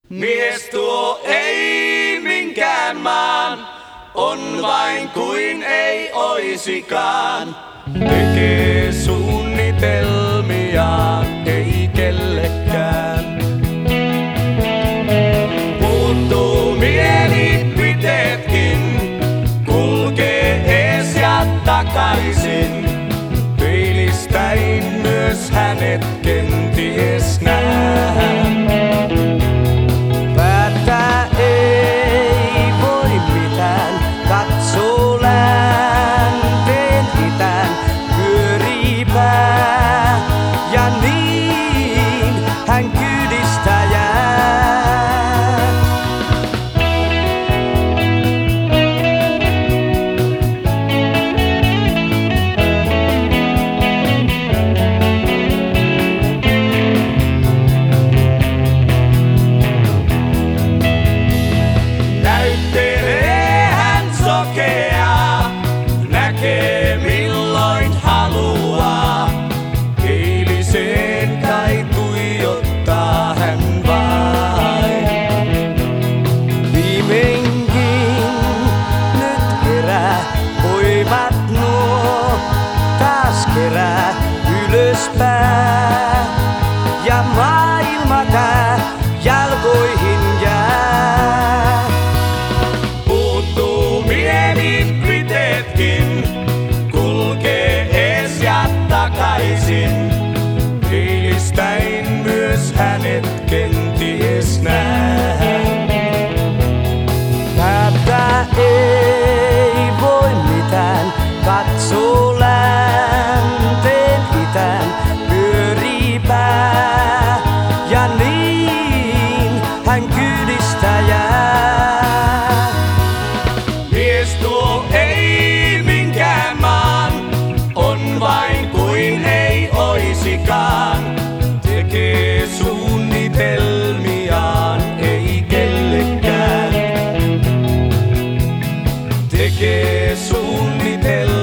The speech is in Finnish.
Mies tuo ei minkään maan, on vain kuin ei oisikaan. Tekee suunnitelmiaan, ei kellekään. Puuttuu mielipiteetkin, kulkee ees ja takaisin. Peilistäin myös hänet kenties nähdään. Päättää ei voi mitään, katsoo länteen itään, pyörii pää ja niin hän kyydistä jää. Näkee milloin haluaa, eiliseen kai tuijottaa hän vain. Viimeinkin nyt herää, voimat nuo taas kerää ylöspää. Ja maailma tää jalkoihin jää. Puuttuu mielipiteetkin, kulkee ees ja takaisin. Eilistäin myös hänet kenties nähdään. Päättää ei voi mitään, katsoo länteen itään, pyörii pää ja niin hän kyydistä jää. Mies tuo ei minkään maan, on vain kuin ei oisikaan. Tekee suunnitelmiaan, ei kellekään. Tekee suunnitelmiaan.